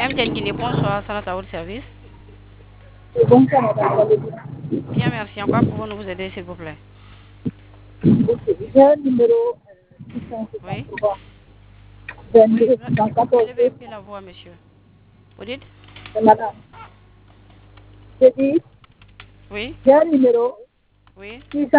MTN Guinée, bonsoir, Salat à votre service. Bonsoir, madame. Bien, merci. En quoi pouvons-nous vous aider, s'il vous plaît? J'ai un numéro Oui. 653 Oui, 22 614. élevez un peu la voix, monsieur. Vous dites? C'est madame. J'ai dit, Oui. j'ai un numéro Oui.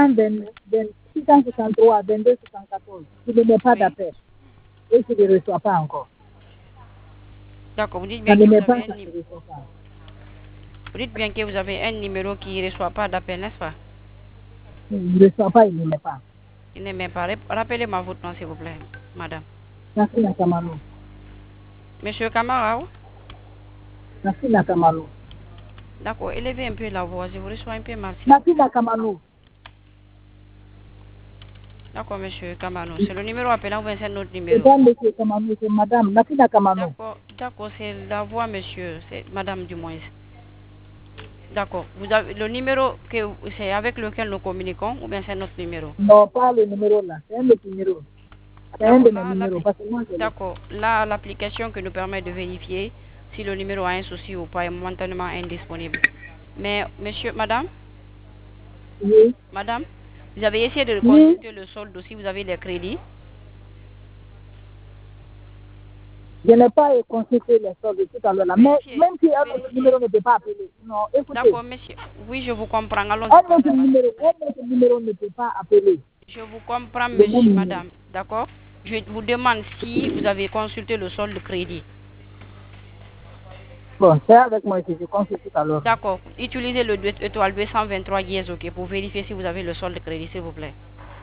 663 22 614. Je ne mets pas Oui. d'appel. Et je ne le reçois pas encore. D'accord, vous dites Ça bien ne que vous met pas, avez ça ne reçoit pas. vous dites bien que vous avez un numéro qui ne reçoit pas d'appel, n'est-ce pas? Il ne reçoit pas, il ne met pas. Il ne m'aime pas. Rappelez-moi votre nom, s'il vous plaît, madame. Merci Nakamalo. Monsieur Kamara, Merci Nakamalo. d'accord, élevez un peu la voix, je vous reçois un peu mal. Merci Nakamalo. D'accord, monsieur Kamano. C'est le numéro appelant ou bien c'est notre C'est numéro? pas monsieur Kamano, c'est madame. Merci Nakamalo. D'accord, c'est la voix, monsieur. C'est madame du moins. D'accord. Vous avez le numéro que c'est avec lequel nous communiquons ou bien c'est notre numéro? Non, pas le numéro là. C'est un autre numéro. C'est un D'accord, de mes numéros. Parce que moi, je l'ai. d'accord. Là, l'application qui nous permet de vérifier si le numéro a un souci ou pas est momentanément indisponible. Mais, monsieur, madame, Oui. madame, vous avez essayé de Oui. consulter le solde si vous avez les crédits? Je n'ai pas consulté les soldes tout à l'heure là. Mais Vérifiez, même si un autre vérifiez. numéro ne peut pas appeler. Non, écoutez. D'accord, monsieur. Oui, je vous comprends. Allons-y. Un autre numéro ne peut pas appeler. Je vous comprends, Le même monsieur, numéro. madame. D'accord? Je vous demande si vous avez consulté le solde de crédit. Bon, c'est avec moi que je consulte tout à l'heure. D'accord. Utilisez le étoile 223 dièse, ok, pour vérifier si vous avez le solde de crédit, s'il vous plaît.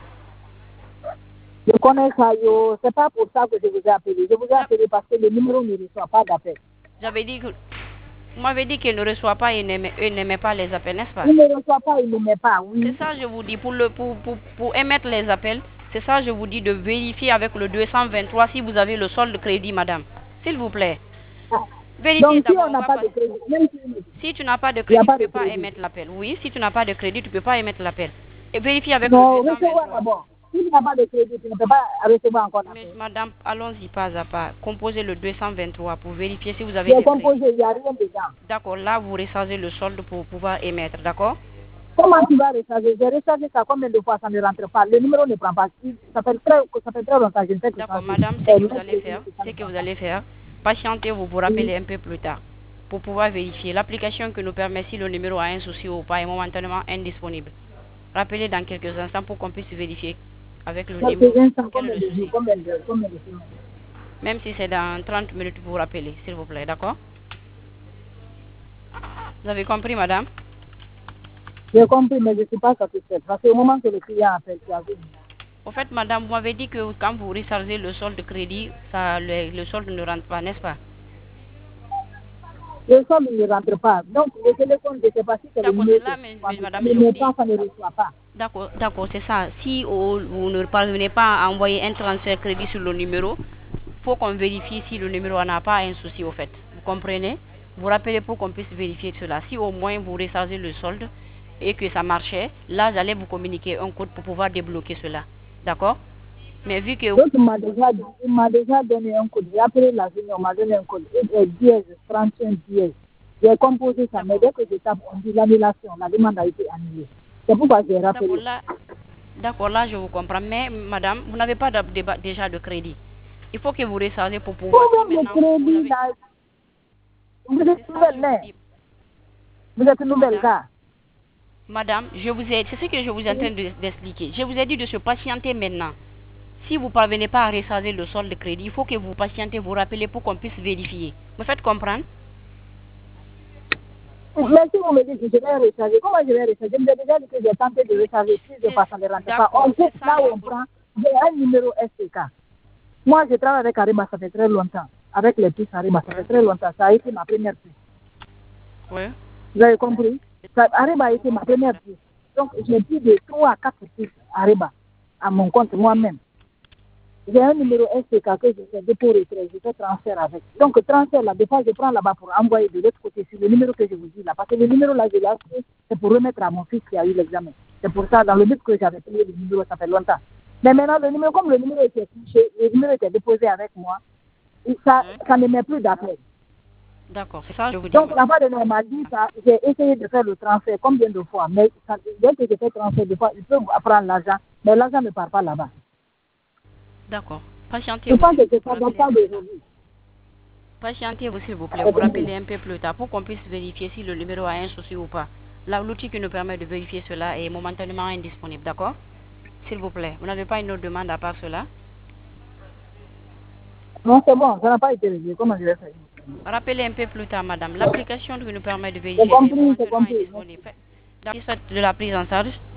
Je connais ça, yo. C'est pas pour ça que je vous ai appelé. Je vous ai appelé parce que le numéro ne reçoit pas d'appel. J'avais dit que vous m'avez dit qu'il ne reçoit pas et n'aimait pas les appels, n'est-ce pas? Il ne reçoit pas, il ne met pas, oui. C'est ça, je vous dis, pour émettre les appels, c'est ça, je vous dis de vérifier avec le 223 si vous avez le solde de crédit, madame. S'il vous plaît. Ah. Vérifiez Donc, si d'abord. on n'a pas de crédit, même Si tu n'as pas de il n'y a crédit, tu pas ne de peux pas crédit. émettre l'appel. Oui, si tu n'as pas de crédit, tu ne peux pas émettre l'appel. Et vérifie avec le Non, recevoir 223. d'abord. Si tu n'as pas de crédit, tu ne peux pas recevoir encore Mais, d'appel. madame, allons-y pas à pas. Composez le 223 pour vérifier si vous avez J'ai des crédits. composé, il n'y a rien dedans. D'accord, là, vous rechargez le solde pour pouvoir émettre, d'accord? Comment tu vas recharger? J'ai rechargé ça combien de fois, ça ne rentre pas. Le numéro ne prend pas. Ça fait très longtemps, je ne sais que D'accord, ça. madame, ce que vous allez faire, patientez, vous rappelez un peu plus tard pour pouvoir vérifier. L'application que nous permet si le numéro a un souci ou pas est momentanément indisponible. Rappelez dans quelques instants pour qu'on puisse vérifier avec le numéro quel est le souci. Combien de semaines? Même si c'est dans 30 minutes, vous rappelez, s'il vous plaît, d'accord? Vous avez compris, madame? J'ai compris, mais je ne suis pas satisfaite. Parce qu'au moment que le client appelle, tu as vu. Au fait, madame, vous m'avez dit que quand vous rechargez le solde de crédit, le solde ne rentre pas, n'est-ce pas? Le solde ne rentre pas. Donc, le téléphone, je ne sais pas si c'est le D'accord, numéro c'est là, que mais madame, ne je vous met dis. pas, ça ne reçoit pas. D'accord, c'est ça. Si vous ne parvenez pas à envoyer un transfert crédit sur le numéro, il faut qu'on vérifie si le numéro n'a pas un souci, au fait. Vous comprenez? Vous rappelez pour qu'on puisse vérifier cela. Si au moins vous rechargez le solde et que ça marchait, là, j'allais vous communiquer un code pour pouvoir débloquer cela. D'accord? Mais vu que... Donc, il m'a déjà donné un code. J'ai appelé la journée, on m'a donné un code. Dièse, 31 dièse. J'ai composé ça, mais dès que je tape, on dit l'annulation. La demande a été annulée. C'est pourquoi j'ai rappelé. D'accord, là, je vous comprends. Mais, madame, vous n'avez pas déjà de crédit. Il faut que vous rechargez pour pouvoir... Vous êtes nouvelle, vous êtes nouvelle, gars. Madame, c'est ce que je vous ai en train d'expliquer. Je vous ai dit de se patienter maintenant. Si vous ne parvenez pas à recharger le solde de crédit, il faut que vous patientez, vous rappelez pour qu'on puisse vérifier. Me faites comprendre? Mais si vous me dites que je vais recharger, comment je vais recharger? Je me déjà dit que j'ai tenté de recharger, si je passe, ça ne rentre pas. On sait là où on prend, j'ai un numéro STK. Moi, je travaille avec Ariba, ça fait très longtemps. Avec les puces Ariba, ça fait très longtemps. Ça a été ma première puce. Oui. Vous avez compris? Ariba a été ma première puce. Donc, j'ai plus de 3 à 4 puces Ariba à mon compte moi-même. J'ai un numéro STK que je fais dépôt retrait, je fais transfert avec. Donc, transfert là, des fois, je prends là-bas pour envoyer de l'autre côté sur le numéro que je vous dis là. Parce que le numéro là, je l'ai acheté, c'est pour remettre à mon fils qui a eu l'examen. C'est pour ça, dans le but que j'avais payé le numéro, ça fait longtemps. Mais maintenant, le numéro, comme le numéro était touché, le numéro était déposé avec moi, ça ne met plus d'appel. D'accord, c'est ça, je vous dis. Donc, la fois de m'a dit ça, j'ai essayé de faire le transfert combien de fois, mais dès que j'ai fait le transfert, de fois, il peut prendre l'argent, mais l'argent ne part pas là-bas. D'accord. Patientez-vous. Je pense que c'est pas dans pas d'aujourd'hui. Patientez-vous, s'il vous plaît. Vous rappelez un peu plus tard pour qu'on puisse vérifier si le numéro a un souci ou pas. Là, l'outil qui nous permet de vérifier cela est momentanément indisponible, d'accord? S'il vous plaît. Vous n'avez pas une autre demande à part cela? Non, c'est bon, ça n'a pas été réglé. Comment je vais faire? Rappelez un peu plus tard, madame. L'application qui nous permet de vérifier est momentanément indisponible. Soit de la prise en charge.